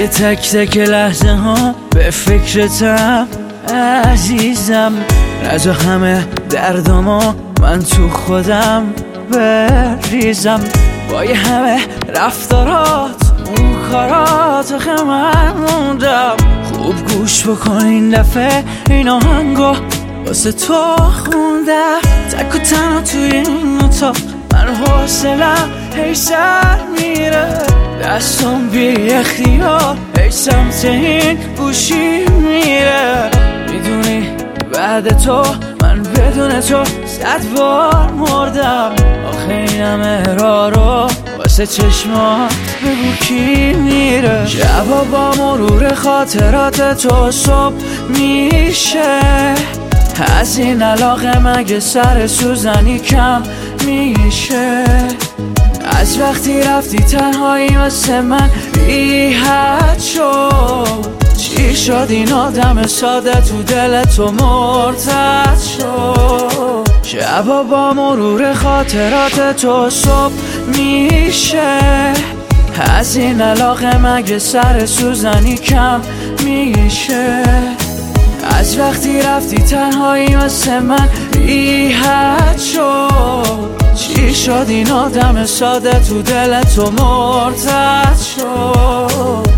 توی تک تک لحظه ها به فکرتم عزیزم. نجا همه دردامو من تو خودم بریزم. با یه همه رفتارات اون کارات آخه من موندم. خوب گوش بکن این دفعه این آهنگو واسه تو خوندم. تک و تنها توی این اتاق من حوصلم هی سر میره. دستم بی اختیار هی سمت این گوشی میره. میدونی بعد تو من بدون تو 100 بار مردم. آخه این همه راه رو واسه چشمات بگو کی میره. شبا با مرور خاطرات تو صبح میشه. از این علاقه مگه سر سوزنی کم میشه. از وقتی رفتی تنهایی واسه من بی حد شد. چی شد این آدم ساده تو دل تو مرتد شد. شبا با مرور خاطرات تو صبح میشه. از این علاقه مگه سر سوزنی کم میشه. از وقتی رفتی تنهایی واسه من بی حد شد. چی شد این آدم ساده تو دل تو مرتد شد.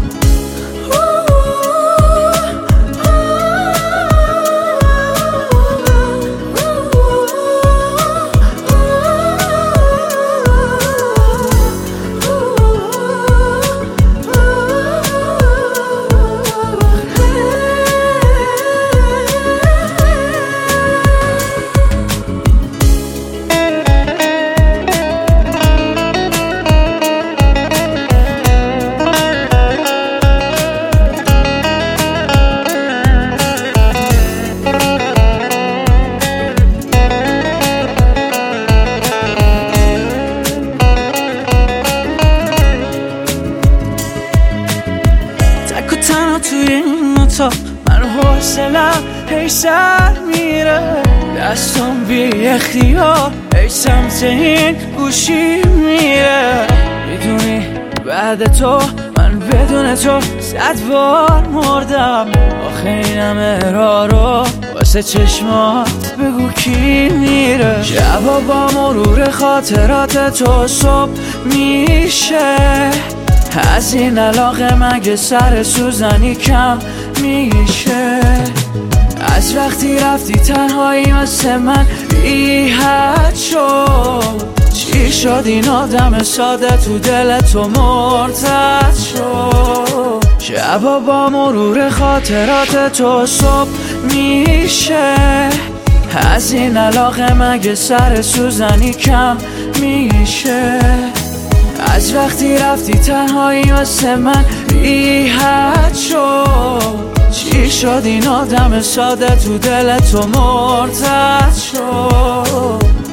توی این اتاق من حوصلم هی سر میره. دستم بی اختیار هی سمت این گوشی میره. میدونی بعد تو من بدون تو 100 بار مردم. آخه این همه راه رو واسه چشمات بگو کی میره. شبا با مرور خاطرات تو صبح میشه. از این علاقه مگه سر سوزنی کم میشه. از وقتی رفتی تنهایی واسه من بی حد شد. چی شد این آدم ساده تو دل تو مرتد شد. شبا با مرور خاطرات تو صبح میشه. از این علاقه مگه سر سوزنی کم میشه. از وقتی رفتی تنهایی واسه من بی حد شد. چی شد این آدم ساده تو دل تو مرتد شد.